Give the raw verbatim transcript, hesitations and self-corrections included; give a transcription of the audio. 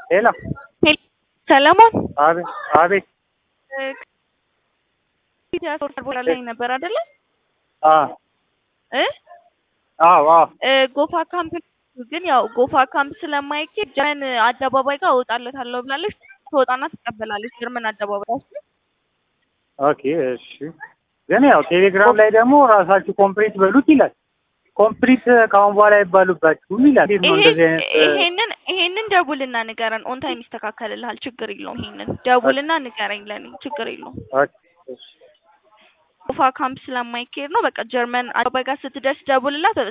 ሄሎ ሰለሞን አቤት አቤት ቲያትር ቦታ ላይ ነበር አይደለ? አዎ እ አዎ አዎ ጎፋ ካምፕ ግን ያው ጎፋ ካምፕ ስለማይኬድ ጀርመን አደባባይ ጋር እወጣለታለሁ ብላለች። ትወጣና ትቀበላለች ጀርመን አደባባይ። ኦኬ እሺ። ግን ያው ቴሌግራም ላይ ደግሞ ራሳችሁ ኮምፕሊት በሉት ይላል። ኮምፕሊት ካሁን በኋላ ይባሉባችሁም ይላል። እንዴት ነው እንደዚህ አይነት? ይሄንን ይሄንን ደውልና ንገረን። ኦን ታይም ይስተካከልልሃል። ችግር የለውም። ይሄንን ደውልና ንገረኝ ለኔ ችግር የለውም። ኦኬ እሺ። ጎፋ ካምፕ ስለማይኬድ ነው። በቃ ጀርመን አደባባይ ጋር ስትደርስ ደውልላት።